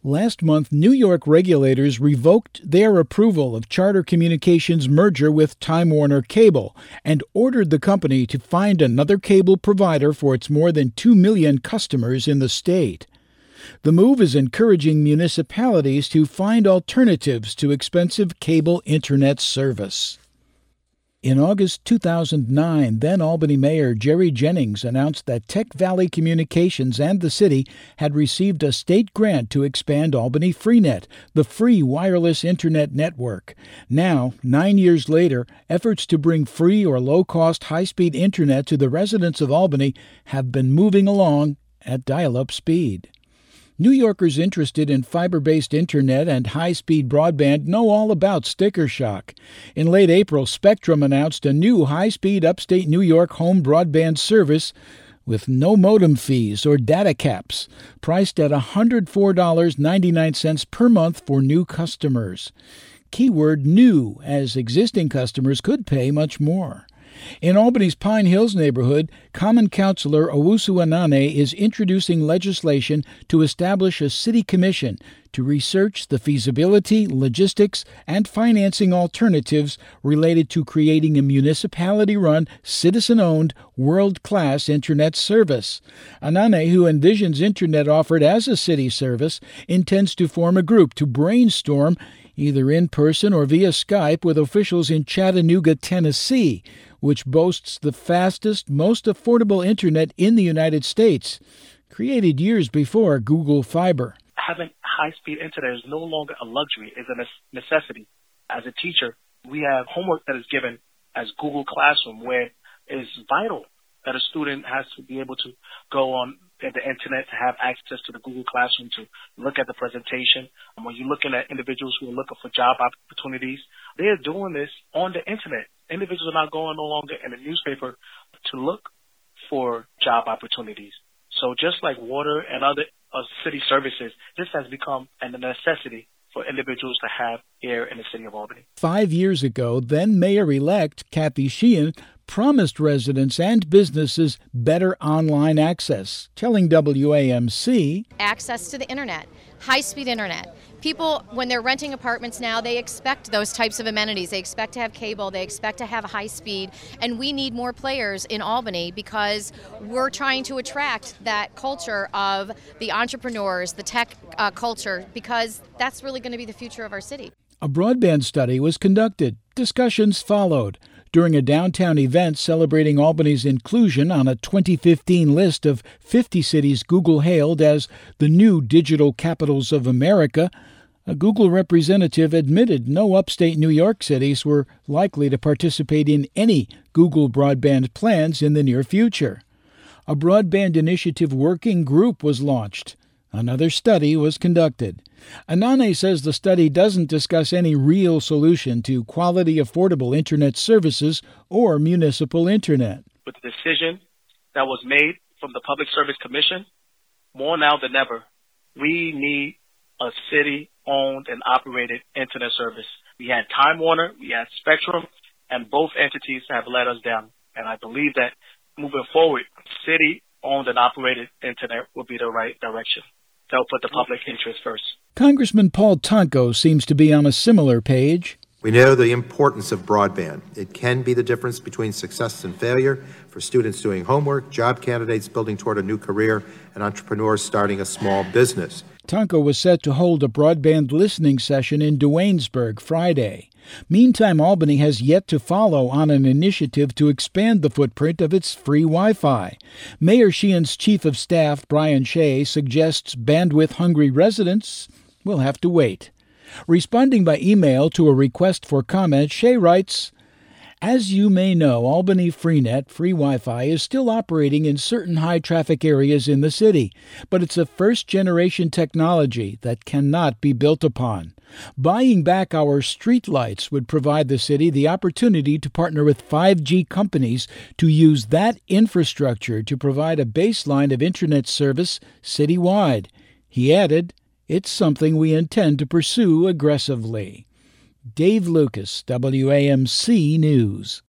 Last month, New York regulators revoked their approval of Charter Communications' merger with Time Warner Cable and ordered the company to find another cable provider for its more than 2 million customers in the state. The move is encouraging municipalities to find alternatives to expensive cable internet service. In August 2009, then Albany Mayor Jerry Jennings announced that Tech Valley Communications and the city had received a state grant to expand Albany Freenet, the free wireless internet network. Now, 9 years later, efforts to bring free or low-cost high-speed internet to the residents of Albany have been moving along at dial-up speed. New Yorkers interested in fiber-based internet and high-speed broadband know all about sticker shock. In late April, Spectrum announced a new high-speed upstate New York home broadband service with no modem fees or data caps, priced at $104.99 per month for new customers. Keyword new, as existing customers could pay much more. In Albany's Pine Hills neighborhood, Common Councilor Owusu Anane is introducing legislation to establish a city commission to research the feasibility, logistics, and financing alternatives related to creating a municipality-run, citizen-owned, world-class internet service. Anane, who envisions internet offered as a city service, intends to form a group to brainstorm either in person or via Skype with officials in Chattanooga, Tennessee, which boasts the fastest, most affordable internet in the United States, created years before Google Fiber. Having high-speed internet is no longer a luxury, it's a necessity. As a teacher, we have homework that is given as Google Classroom, where it is vital that a student has to be able to go on the internet to have access to the Google Classroom to look at the presentation. And when you're looking at individuals who are looking for job opportunities, they are doing this on the internet. Individuals are not going no longer in the newspaper to look for job opportunities. So just like water and other city services, this has become a necessity for individuals to have here in the city of Albany. 5 years ago, then Mayor-elect Kathy Sheehan promised residents and businesses better online access, telling WAMC, access to the internet, high-speed internet. People, when they're renting apartments now, they expect those types of amenities. They expect to have cable, they expect to have high speed, and we need more players in Albany because we're trying to attract that culture of the entrepreneurs, the tech culture, because that's really going to be the future of our city. A broadband study was conducted. Discussions followed. During a downtown event celebrating Albany's inclusion on a 2015 list of 50 cities Google hailed as the new digital capitals of America, a Google representative admitted no upstate New York cities were likely to participate in any Google broadband plans in the near future. A broadband initiative working group was launched. Another study was conducted. Anane says the study doesn't discuss any real solution to quality, affordable internet services or municipal internet. With the decision that was made from the Public Service Commission, more now than ever, we need a city-owned and operated internet service. We had Time Warner, we had Spectrum, and both entities have let us down. And I believe that moving forward, city-owned and operated internet will be the right direction. They'll put the public interest first. Congressman Paul Tonko seems to be on a similar page. We know the importance of broadband. It can be the difference between success and failure for students doing homework, job candidates building toward a new career, and entrepreneurs starting a small business. Tonko was set to hold a broadband listening session in Duanesburg Friday. Meantime, Albany has yet to follow on an initiative to expand the footprint of its free Wi-Fi. Mayor Sheehan's chief of staff, Brian Shea, suggests bandwidth-hungry residents will have to wait. Responding by email to a request for comment, Shea writes, "As you may know, Albany Freenet, free Wi-Fi, is still operating in certain high-traffic areas in the city, but it's a first-generation technology that cannot be built upon. Buying back our streetlights would provide the city the opportunity to partner with 5G companies to use that infrastructure to provide a baseline of internet service citywide." He added, "It's something we intend to pursue aggressively." Dave Lucas, WAMC News.